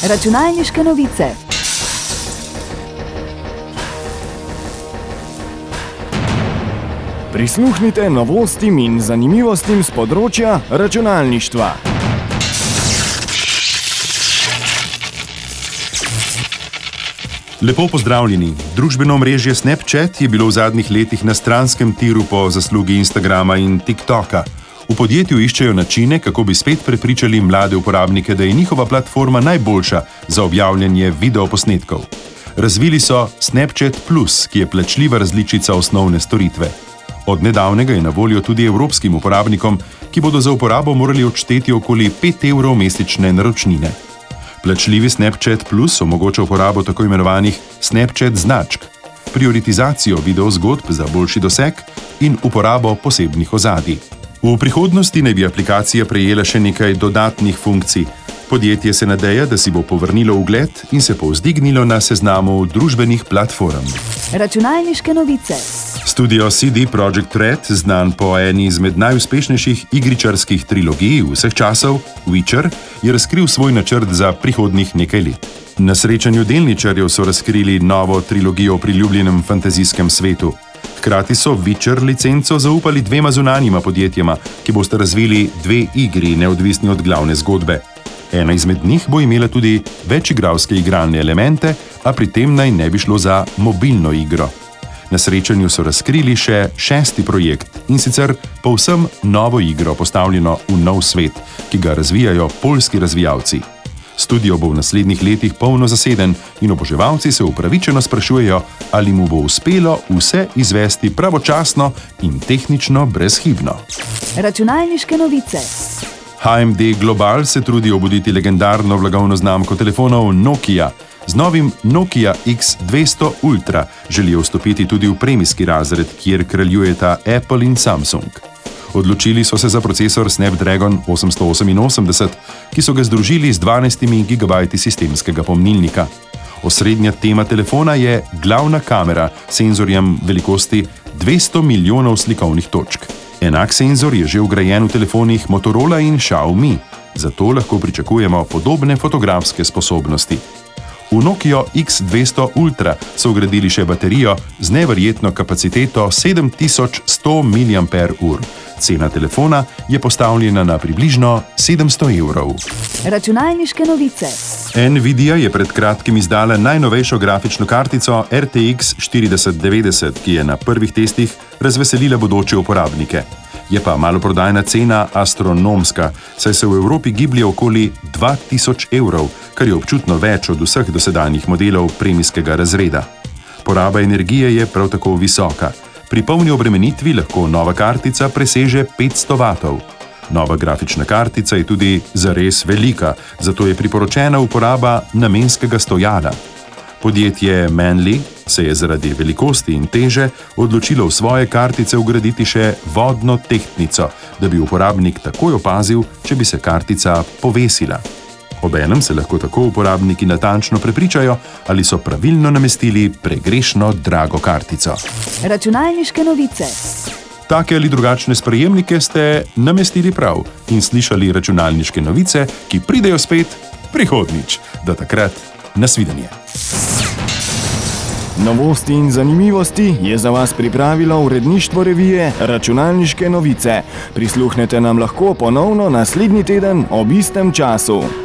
Računalniške novice. Prisluhnite novostim in zanimivostim z področja računalništva. Lepo pozdravljeni. Družbeno omrežje Snapchat je bilo v zadnjih letih na stranskem tiru po zaslugi Instagrama in TikToka. V podjetju iščejo načine, kako bi spet prepričali mlade uporabnike, da je njihova platforma najboljša za objavljanje videoposnetkov. Razvili so Snapchat Plus, ki je plačljiva različica osnovne storitve. Od nedavnega je na voljo tudi evropskim uporabnikom, ki bodo za uporabo morali odšteti okoli 5 evrov mesečne naročnine. Plačljivi Snapchat Plus omogoča uporabo tako imenovanih Snapchat značk, prioritizacijo videozgodb za boljši doseg in uporabo posebnih ozadij. V prihodnosti naj bi aplikacija prejela še nekaj dodatnih funkcij. Podjetje se nadeja, da si bo povrnilo ugled in se povzdignilo na seznamu družbenih platform. Računalniške novice. Studio CD Projekt Red, znan po eni izmed najuspešnejših igričarskih trilogij vseh časov, Witcher, je razkril svoj načrt za prihodnjih nekaj let. Na srečanju delničarjev so razkrili novo trilogijo o priljubljenem fantazijskem svetu. Hkrati so Witcher licenco zaupali dvema zunanjima podjetjema, ki bosta razvili 2 igri, neodvisni od glavne zgodbe. Ena izmed njih bo imela tudi večigralske igralne elemente, a pri tem naj ne bi šlo za mobilno igro. Na srečanju so razkrili še 6. projekt, in sicer povsem novo igro, postavljeno v nov svet, ki ga razvijajo poljski razvijalci. Studio bo v naslednjih letih polno zaseden in oboževalci se upravičeno sprašujejo, ali mu bo uspelo vse izvesti pravočasno in tehnično brezhibno. Računalniške novice. AMD Global se trudi obuditi legendarno blagovno znamko telefonov Nokia. Z novim Nokia X200 Ultra želijo vstopiti tudi v premijski razred, kjer kraljujeta Apple in Samsung. Odločili so se za procesor Snapdragon 888, ki so ga združili z 12 GB sistemskega pomnilnika. Osrednja tema telefona je glavna kamera s senzorjem velikosti 200 milijonov slikovnih točk. Enak senzor je že vgrajen v telefonih Motorola in Xiaomi, zato lahko pričakujemo podobne fotografske sposobnosti. V Nokio X200 Ultra so vgradili še baterijo z neverjetno kapaciteto 7100 mAh. Cena telefona je postavljena na približno 700 evrov. Računalniške novice. Nvidia je pred kratkim izdala najnovejšo grafično kartico RTX 4090, ki je na prvih testih razveselila bodoče uporabnike. Je pa maloprodajna cena astronomska, saj se v Evropi giblje okoli 2000 evrov, kar je občutno več od vseh dosedanjih modelov premijskega razreda. Poraba energije je prav tako visoka. Pri polni obremenitvi lahko nova kartica preseže 500 vatov. Nova grafična kartica je tudi zares velika, zato je priporočena uporaba namenskega stojala. Podjetje Manly se je zaradi velikosti in teže odločilo v svoje kartice vgraditi še vodno tehtnico, da bi uporabnik takoj opazil, če bi se kartica povesila. Obenem se lahko tako uporabniki natančno prepričajo, ali so pravilno namestili pregrešno drago kartico. Računalniške novice. Take ali drugačne sprejemnike ste namestili prav in slišali računalniške novice, ki pridejo spet prihodnjič. Do takrat, nasvidenje. Novosti in zanimivosti je za vas pripravilo uredništvo revije Računalniške novice. Prisluhnete nam lahko ponovno naslednji teden ob istem času.